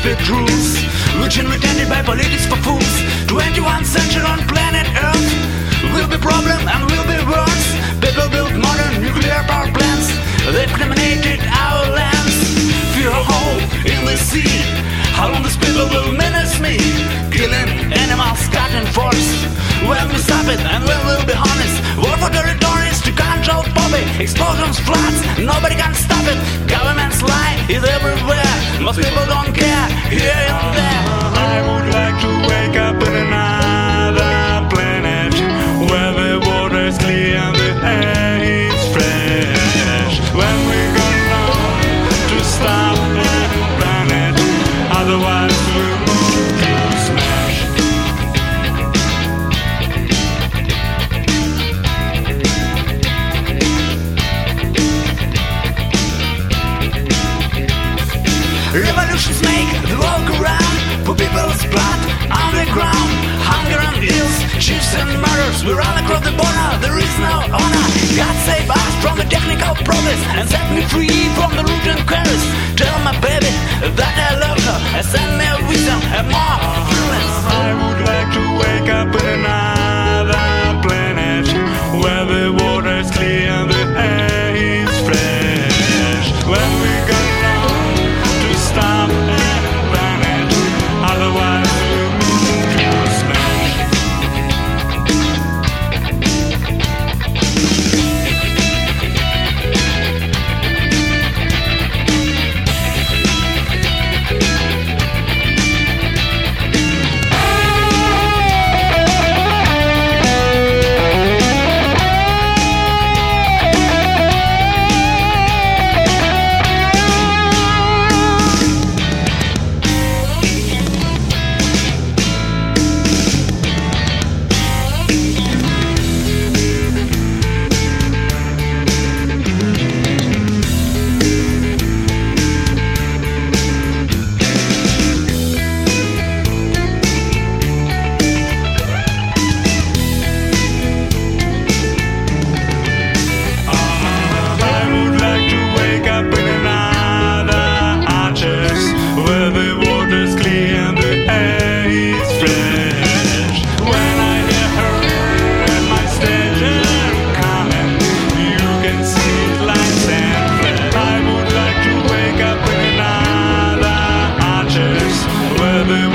spit rules, routinely intended by politics for fools. 21st century on planet Earth will be problem and will be worse. People build modern nuclear power plants. They've contaminated our lands. Fear a hole in the sea. How long these people will menace me? Killing animals, cutting forests. When we stop it and when we'll be honest. War for territories to control poverty. Explosions, floods, nobody can stop it. Government's lie is everywhere. Most people don't care, here and there. I would like to wake up in another planet where the water is clear and the air is fresh. When we got along to stop the planet, otherwise we'll move to smash. Revolutions make the world go round. Put people's blood on the ground. Hunger and ills, shifts and murders. We run across the border, there is no honor. God save us from the technical progress and set me free from the root and curse. Tell my baby that I love her and send me a wisdom and more feelings. I would like to wake up in another planet where the water is clear and the air is fresh. When we got along to stop the planet, otherwise we'll move to smash. Where the